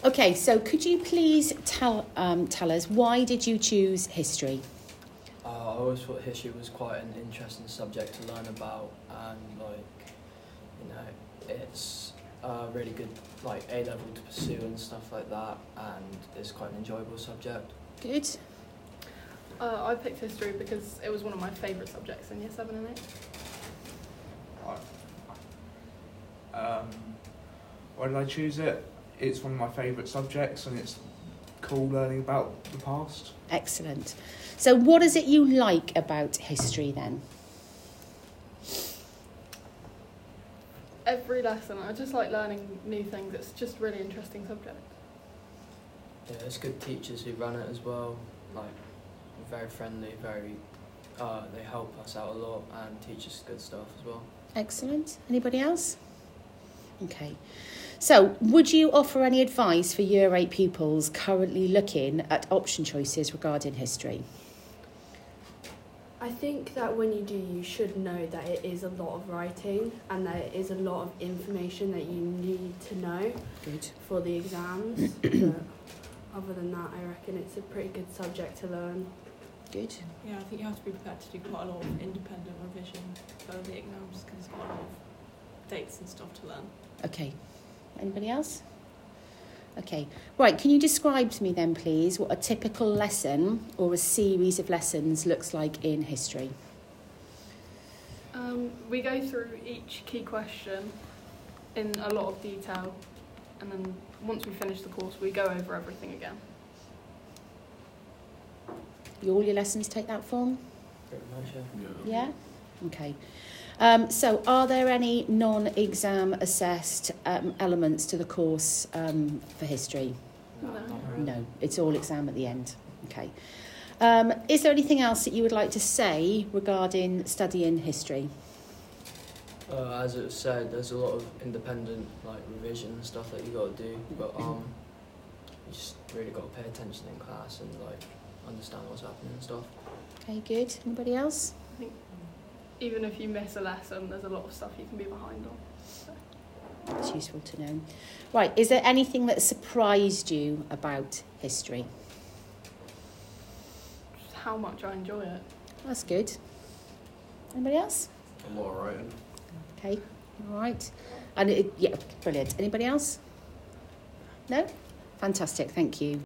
Okay, so could you please tell us, why did you choose history? I always thought history was quite an interesting subject to learn about, and it's a really good A level to pursue and stuff like that, and it's quite an enjoyable subject. Good. I picked history because it was one of my favourite subjects in year 7 and 8. Why did I choose it? It's one of my favourite subjects, and it's cool learning about the past. Excellent. So what is it you like about history then? Every lesson, I just like learning new things. It's just a really interesting subject. Yeah, it's good teachers who run it as well. Very friendly, they help us out a lot and teach us good stuff as well. Excellent. Anybody else? Okay. So, would you offer any advice for Year 8 pupils currently looking at option choices regarding history? I think that when you do, you should know that it is a lot of writing and that it is a lot of information that you need to know for the exams. But other than that, I reckon it's a pretty good subject to learn. Good. Yeah, I think you have to be prepared to do quite a lot of independent revision for the exams because there's quite a lot of dates and stuff to learn. Okay. Anybody else? Okay. Right, can you describe to me then, please, what a typical lesson or a series of lessons looks like in history? We go through each key question in a lot of detail, and then once we finish the course, we go over everything again. All your lessons take that form? Pretty much, Yeah? Okay. So are there any non-exam assessed elements to the course for history? No, it's all exam at the end. Okay. Is there anything else that you would like to say regarding studying history? As it was said, there's a lot of independent revision and stuff that you got to do, but you just really got to pay attention in class and understand what's happening and stuff. Okay, good. Anybody else? I think even if you miss a lesson, there's a lot of stuff you can be behind on. So. It's useful to know. Right, is there anything that surprised you about history? Just how much I enjoy it. That's good. Anybody else? A lot of writing. Okay, all right. And yeah, brilliant. Anybody else? No? Fantastic, thank you.